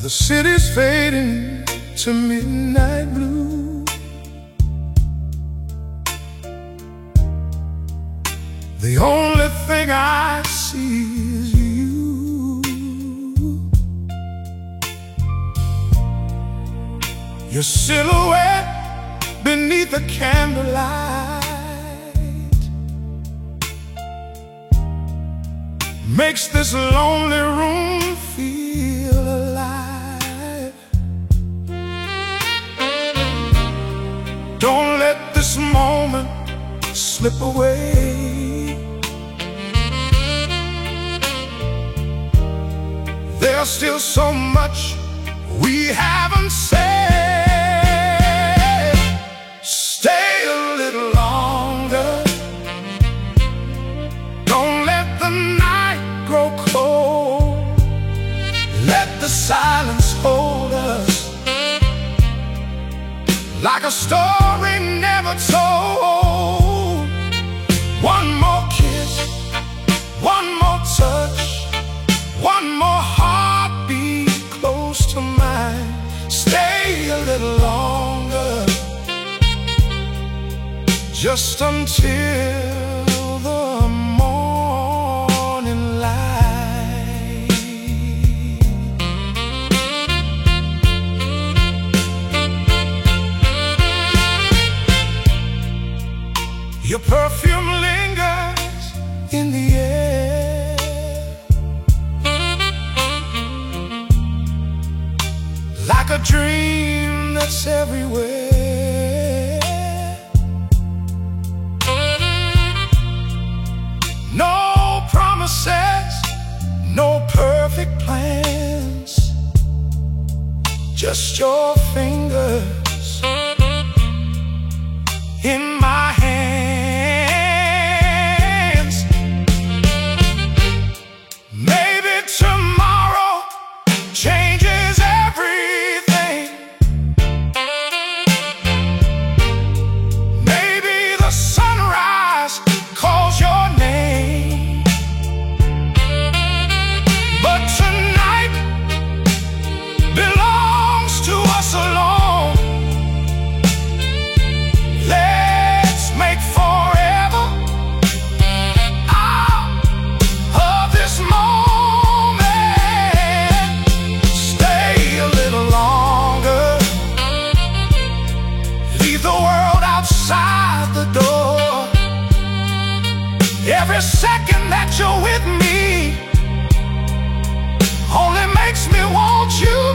The city's fading to midnight blue. The only thing I see is you. Your silhouette beneath the candlelight makes this lonely room feel alive. Don't let this moment slip away. There's still so much we haven't said. Stay a little longer. Don't let the night grow cold. Let the silence hold us like a story never told. One more kiss, one more touch, one more heartbeat close to mine. Stay a little longer, just until the morning light. Your perfume lingers in the air, like a dream that's everywhere. No promises, no perfect plans, just your fingers in my hands. Maybe tomorrow changes everything. Maybe the sunrise calls your name. But tonight belongs to us alone. Let's make forever out of this moment. Stay a little longer. Leave the world outside the door. Every second that you're with me only makes me want you